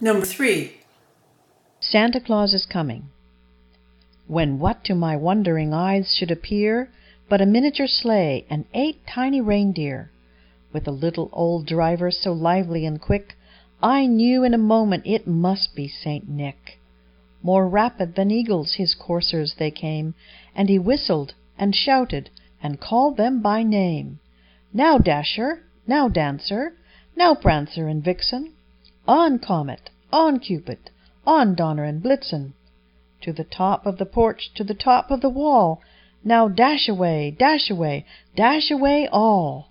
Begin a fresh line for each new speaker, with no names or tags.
Number 3.
Santa Claus is Coming. When what to my wondering eyes should appear but a miniature sleigh and 8 tiny reindeer, with a little old driver so lively and quick, I knew in a moment it must be Saint Nick. More rapid than eagles his coursers they came, and he whistled and shouted and called them by name. Now Dasher, now Dancer, now Prancer and Vixen, on Comet, on Cupid, on Donner and Blitzen, to the top of the porch, to the top of the wall, now dash away, dash away, dash away all.